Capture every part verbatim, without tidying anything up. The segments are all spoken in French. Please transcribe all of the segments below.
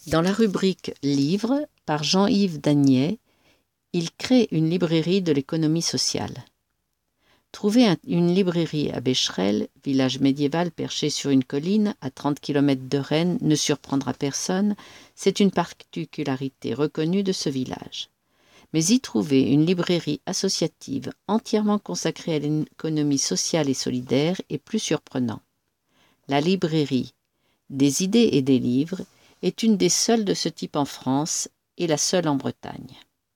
Dans la rubrique « Livres » par Jean-Yves Dagnet, il crée une librairie de l'économie sociale. Trouver un, une librairie à Becherel, village médiéval perché sur une colline à trente kilomètres de Rennes, ne surprendra personne, c'est une particularité reconnue de ce village. Mais y trouver une librairie associative entièrement consacrée à l'économie sociale et solidaire est plus surprenant. La librairie des idées et des livres est une des seules de ce type en France et la seule en Bretagne.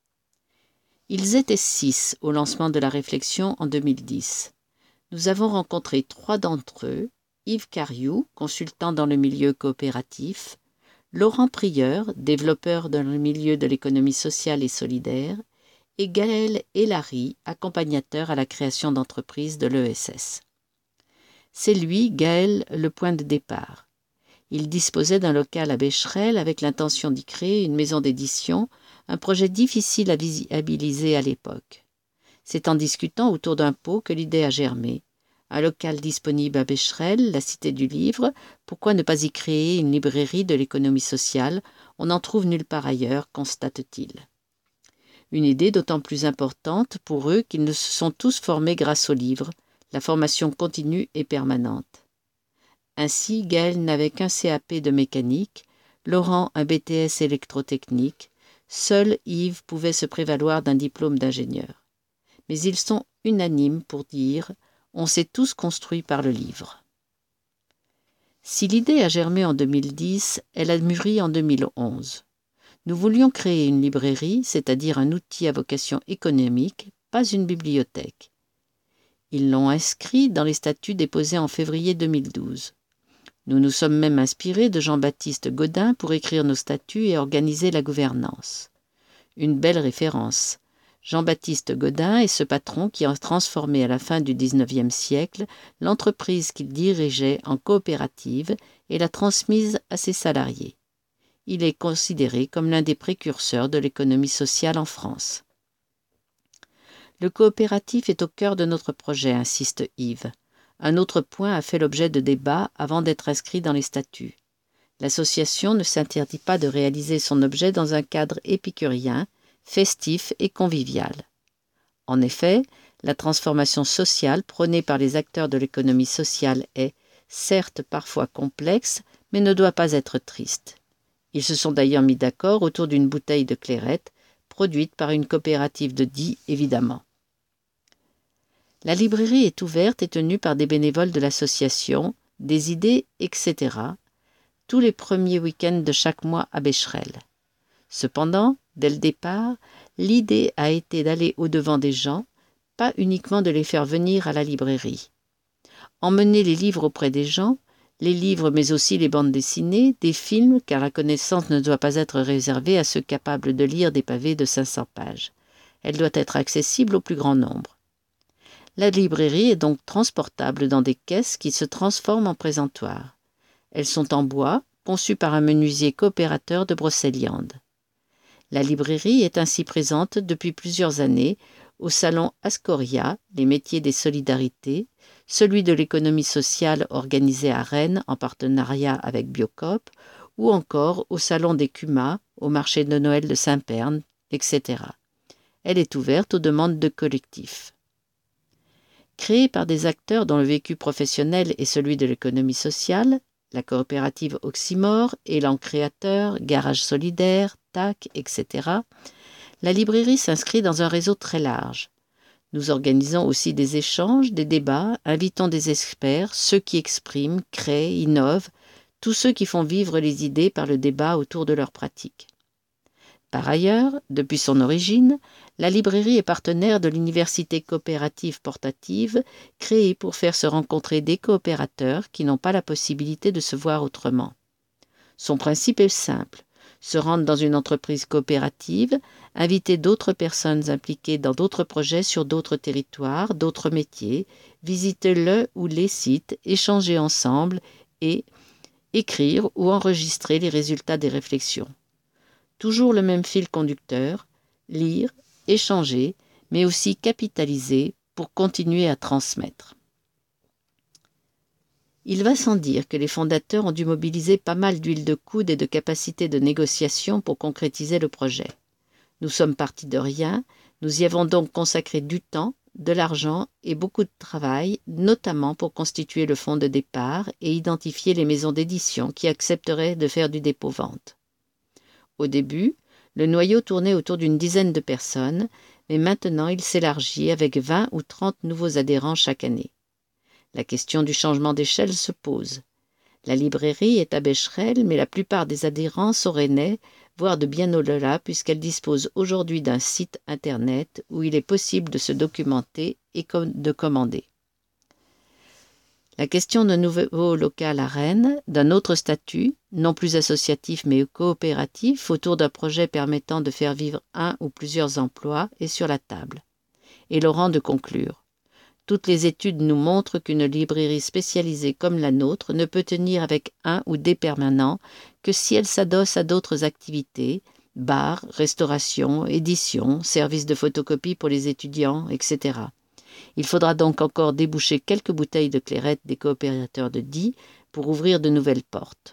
Ils étaient six au lancement de la réflexion en deux mille dix. Nous avons rencontré trois d'entre eux, Yves Cariou, consultant dans le milieu coopératif, Laurent Prieur, développeur dans le milieu de l'économie sociale et solidaire, et Gaël Elary, accompagnateur à la création d'entreprises de l'E S S. C'est lui, Gaël, le point de départ. Il disposait d'un local à Becherel avec l'intention d'y créer une maison d'édition, un projet difficile à viabiliser à l'époque. C'est en discutant autour d'un pot que l'idée a germé. Un local disponible à Becherel, la cité du livre, pourquoi ne pas y créer une librairie de l'économie sociale? On n'en trouve nulle part ailleurs, constate-t-il. Une idée d'autant plus importante pour eux qu'ils ne se sont tous formés grâce au livre. La formation continue et permanente. Ainsi, Gaël n'avait qu'un C A P de mécanique, Laurent un B T S électrotechnique, seul Yves pouvait se prévaloir d'un diplôme d'ingénieur. Mais ils sont unanimes pour dire « on s'est tous construits par le livre ». Si l'idée a germé en deux mille dix, elle a mûri en deux mille onze. Nous voulions créer une librairie, c'est-à-dire un outil à vocation économique, pas une bibliothèque. Ils l'ont inscrit dans les statuts déposés en février deux mille douze. Nous nous sommes même inspirés de Jean-Baptiste Gaudin pour écrire nos statuts et organiser la gouvernance. Une belle référence. Jean-Baptiste Gaudin est ce patron qui a transformé à la fin du dix-neuvième siècle l'entreprise qu'il dirigeait en coopérative et l'a transmise à ses salariés. Il est considéré comme l'un des précurseurs de l'économie sociale en France. Le coopératif est au cœur de notre projet, insiste Yves. Un autre point a fait l'objet de débats avant d'être inscrit dans les statuts. L'association ne s'interdit pas de réaliser son objet dans un cadre épicurien, festif et convivial. En effet, la transformation sociale prônée par les acteurs de l'économie sociale est, certes parfois complexe, mais ne doit pas être triste. Ils se sont d'ailleurs mis d'accord autour d'une bouteille de clairette, produite par une coopérative de Die, évidemment. La librairie est ouverte et tenue par des bénévoles de l'association, des idées, et cetera, tous les premiers week-ends de chaque mois à Becherel. Cependant, dès le départ, l'idée a été d'aller au-devant des gens, pas uniquement de les faire venir à la librairie. Emmener les livres auprès des gens, les livres mais aussi les bandes dessinées, des films, car la connaissance ne doit pas être réservée à ceux capables de lire des pavés de cinq cents pages. Elle doit être accessible au plus grand nombre. La librairie est donc transportable dans des caisses qui se transforment en présentoirs. Elles sont en bois, conçues par un menuisier coopérateur de Brocéliande. La librairie est ainsi présente depuis plusieurs années au salon Ascoria, les métiers des solidarités, celui de l'économie sociale organisé à Rennes en partenariat avec Biocoop, ou encore au salon des C U M A, au marché de Noël de Saint-Pern, et cetera. Elle est ouverte aux demandes de collectifs. Créée par des acteurs dont le vécu professionnel est celui de l'économie sociale, la coopérative Oxymore, Élan Créateur, Garage Solidaire, T A C, et cetera, la librairie s'inscrit dans un réseau très large. Nous organisons aussi des échanges, des débats, invitons des experts, ceux qui expriment, créent, innovent, tous ceux qui font vivre les idées par le débat autour de leurs pratiques. Par ailleurs, depuis son origine, la librairie est partenaire de l'université coopérative portative, créée pour faire se rencontrer des coopérateurs qui n'ont pas la possibilité de se voir autrement. Son principe est simple, se rendre dans une entreprise coopérative, inviter d'autres personnes impliquées dans d'autres projets sur d'autres territoires, d'autres métiers, visiter le ou les sites, échanger ensemble et écrire ou enregistrer les résultats des réflexions. Toujours le même fil conducteur, lire, échanger, mais aussi capitaliser pour continuer à transmettre. Il va sans dire que les fondateurs ont dû mobiliser pas mal d'huile de coude et de capacité de négociation pour concrétiser le projet. Nous sommes partis de rien, nous y avons donc consacré du temps, de l'argent et beaucoup de travail, notamment pour constituer le fonds de départ et identifier les maisons d'édition qui accepteraient de faire du dépôt-vente. Au début, le noyau tournait autour d'une dizaine de personnes, mais maintenant il s'élargit avec vingt ou trente nouveaux adhérents chaque année. La question du changement d'échelle se pose. La librairie est à Becherel, mais la plupart des adhérents sont rennais, voire de bien au-delà, puisqu'elle dispose aujourd'hui d'un site internet où il est possible de se documenter et de commander. La question d'un nouveau local à Rennes, d'un autre statut, non plus associatif mais coopératif, autour d'un projet permettant de faire vivre un ou plusieurs emplois, est sur la table. Et Laurent de conclure. Toutes les études nous montrent qu'une librairie spécialisée comme la nôtre ne peut tenir avec un ou des permanents que si elle s'adosse à d'autres activités, bars, restauration, édition, services de photocopie pour les étudiants, et cetera. Il faudra donc encore déboucher quelques bouteilles de clairette des coopérateurs de Die pour ouvrir de nouvelles portes.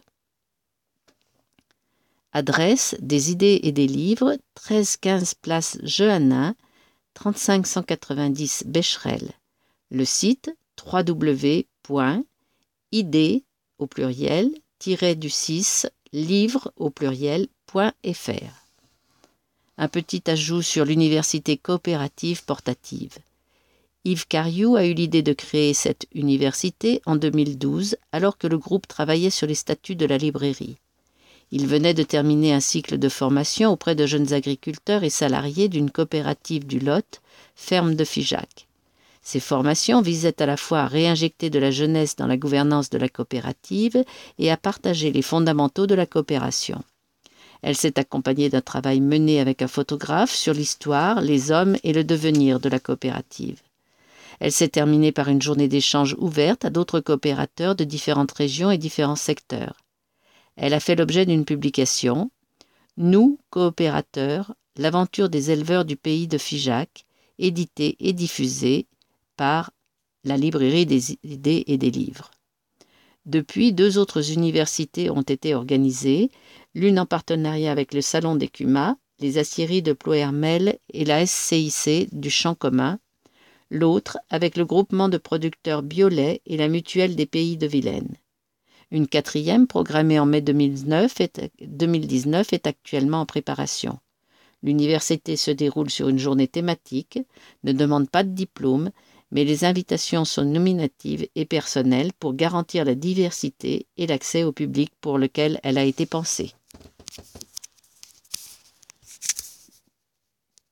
Adresse, des idées et des livres, treize quinze place Jehannin, trente-cinq cent quatre-vingt-dix Becherel. Le site w w w point idées au pluriel tiret du six livres au pluriel point f r. Un petit ajout sur l'université coopérative portative. Yves Cariou a eu l'idée de créer cette université en deux mille douze alors que le groupe travaillait sur les statuts de la librairie. Il venait de terminer un cycle de formation auprès de jeunes agriculteurs et salariés d'une coopérative du Lot, ferme de Figeac. Ces formations visaient à la fois à réinjecter de la jeunesse dans la gouvernance de la coopérative et à partager les fondamentaux de la coopération. Elle s'est accompagnée d'un travail mené avec un photographe sur l'histoire, les hommes et le devenir de la coopérative. Elle s'est terminée par une journée d'échange ouverte à d'autres coopérateurs de différentes régions et différents secteurs. Elle a fait l'objet d'une publication « Nous, coopérateurs, l'aventure des éleveurs du pays de Figeac », éditée et diffusée par la librairie des idées et des livres. Depuis, deux autres universités ont été organisées, l'une en partenariat avec le Salon d'Écumas, les aciéries de Ploërmel et la S C I C du Champ commun, l'autre avec le groupement de producteurs Biolay et la mutuelle des pays de Vilaine. Une quatrième, programmée en mai deux mille dix-neuf, est, deux mille dix-neuf, est actuellement en préparation. L'université se déroule sur une journée thématique, ne demande pas de diplôme, mais les invitations sont nominatives et personnelles pour garantir la diversité et l'accès au public pour lequel elle a été pensée.